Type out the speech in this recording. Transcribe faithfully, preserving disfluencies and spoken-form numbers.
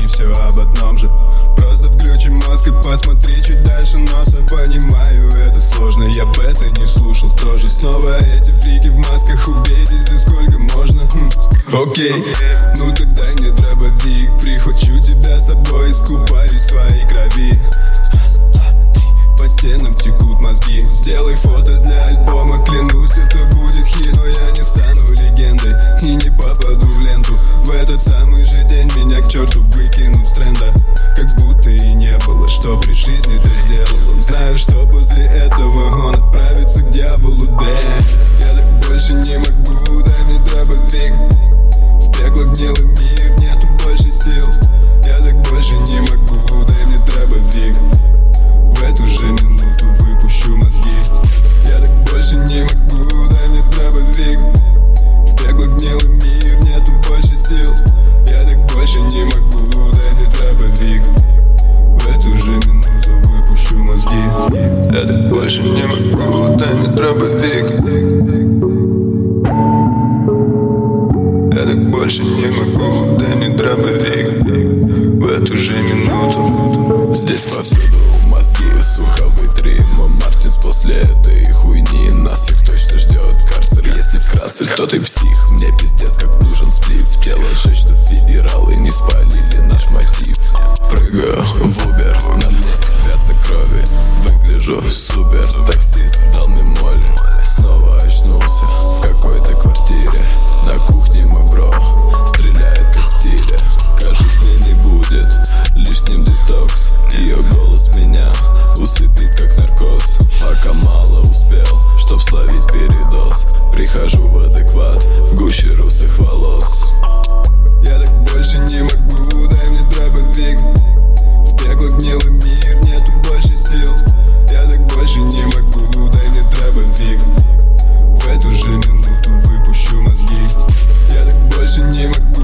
все об одном же. Просто включи мозг и посмотри чуть дальше носа. Понимаю, это сложно, я бы это не слушал тоже. Снова эти фрики в масках, убейтесь, и сколько можно. Хм. Окей, ну тогда мне дробовик. Прихвачу тебя с собой, искупаюсь в своей крови. Раз, два, три, по стенам текут мозги. Сделай фото для альбома, клянусь, это будет хит. Но я не стану легендой и не попаду в ленту. В этот самый же день меня к черту выкинут с тренда. Как будто и не было, что при жизни ты сделал. Знаю, что после этого он отправится к дьяволу. Дэн, я так больше не могу, дай мне дробовик. В пекло гнилый мир, нету больше сил. Я так больше не могу, дай мне дробовик. В эту же минуту выпущу мозги. Я так больше не могу, дай мне дробовик. В пекло гнилый мир, нету больше сил. Я так больше не могу, дай мне дробовик. В эту же минуту выпущу мозги. Я так больше не могу, дай мне дробовик. Я так больше не могу, дай мне дробовик. В эту же минуту. Здесь повсюду мозги, сука, вытри мой Мартинс. После этой хуйни нас всех точно ждет карцер. Если вкратце, то ты псих. Мне пиздец как нужен сплив. Делать жесть, что федералы не спалили наш мотив. Прыгаю в Убер, на мне пятна крови. Выгляжу супер, таксист дал мне моли. Снова очнулся в какой-то квартире. На кухне мой бро стреляет как в тире. Кажется, мне не будет лишним детокс. Ее голос меня усыпит как наркоз. Пока мало успел, чтоб словить передоз. Прихожу в адекват в гуще русых волос. Я так больше не могу, дай мне дробовик. В пекло гнилый мир, нету больше сил. Я так больше не могу, дай мне дробовик. В эту же минуту выпущу мозги. Я так больше не могу.